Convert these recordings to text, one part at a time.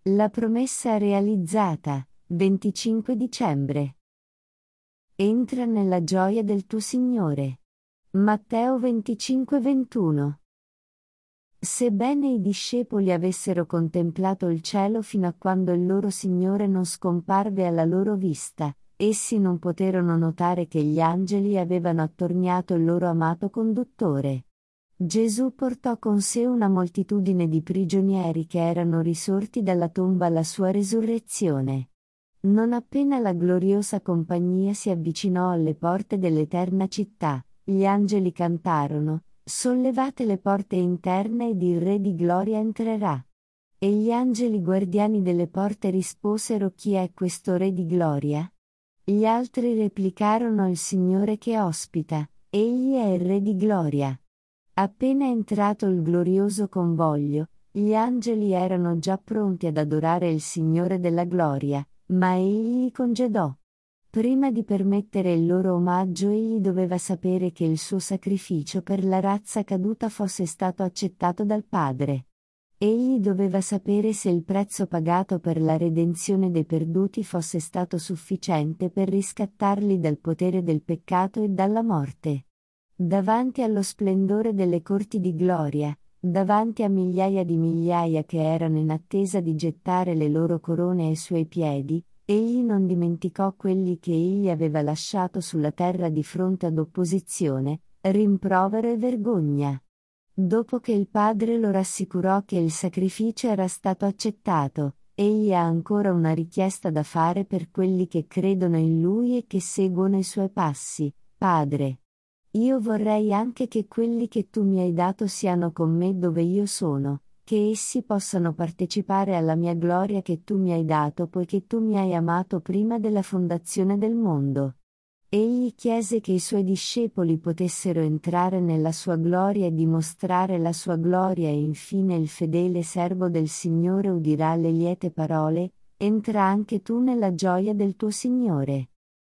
La promessa realizzata, 25 dicembre. Entra nella gioia del tuo Signore. Matteo 25-21. Sebbene i discepoli avessero contemplato il cielo fino a quando il loro Signore non scomparve alla loro vista, essi non poterono notare che gli angeli avevano attorniato il loro amato conduttore. Gesù portò con sé una moltitudine di prigionieri che erano risorti dalla tomba alla sua resurrezione. Non appena la gloriosa compagnia si avvicinò alle porte dell'eterna città, gli angeli cantarono: «Sollevate le porte interne ed il Re di gloria entrerà». E gli angeli guardiani delle porte risposero: «Chi è questo Re di gloria?» Gli altri replicarono: «Il Signore che ospita, egli è il Re di gloria». Appena entrato il glorioso convoglio, gli angeli erano già pronti ad adorare il Signore della gloria, ma egli li congedò. Prima di permettere il loro omaggio egli doveva sapere che il suo sacrificio per la razza caduta fosse stato accettato dal Padre. Egli doveva sapere se il prezzo pagato per la redenzione dei perduti fosse stato sufficiente per riscattarli dal potere del peccato e dalla morte. Davanti allo splendore delle corti di gloria, davanti a migliaia di migliaia che erano in attesa di gettare le loro corone ai suoi piedi, egli non dimenticò quelli che egli aveva lasciato sulla terra di fronte ad opposizione, rimprovero e vergogna. Dopo che il Padre lo rassicurò che il sacrificio era stato accettato, egli ha ancora una richiesta da fare per quelli che credono in Lui e che seguono i Suoi passi: «Padre, io vorrei anche che quelli che tu mi hai dato siano con me dove io sono, che essi possano partecipare alla mia gloria che tu mi hai dato poiché tu mi hai amato prima della fondazione del mondo». Egli chiese che i suoi discepoli potessero entrare nella sua gloria e dimostrare la sua gloria, e infine il fedele servo del Signore udirà le liete parole: «Entra anche tu nella gioia del tuo Signore».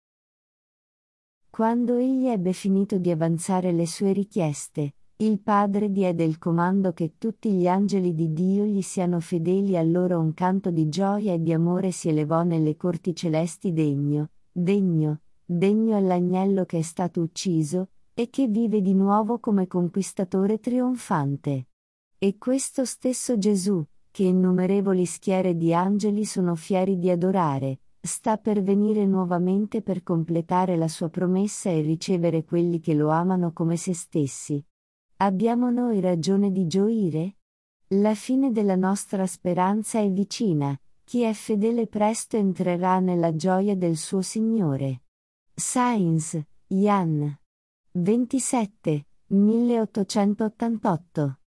Quando egli ebbe finito di avanzare le sue richieste, il Padre diede il comando che tutti gli angeli di Dio gli siano fedeli. Allora un canto di gioia e di amore si elevò nelle corti celesti: «Degno, degno, degno è l'agnello che è stato ucciso, e che vive di nuovo come conquistatore trionfante». E questo stesso Gesù, che innumerevoli schiere di angeli sono fieri di adorare, sta per venire nuovamente per completare la sua promessa e ricevere quelli che lo amano come se stessi. Abbiamo noi ragione di gioire? La fine della nostra speranza è vicina. Chi è fedele presto entrerà nella gioia del suo Signore. Sainz, Jan. 27, 1888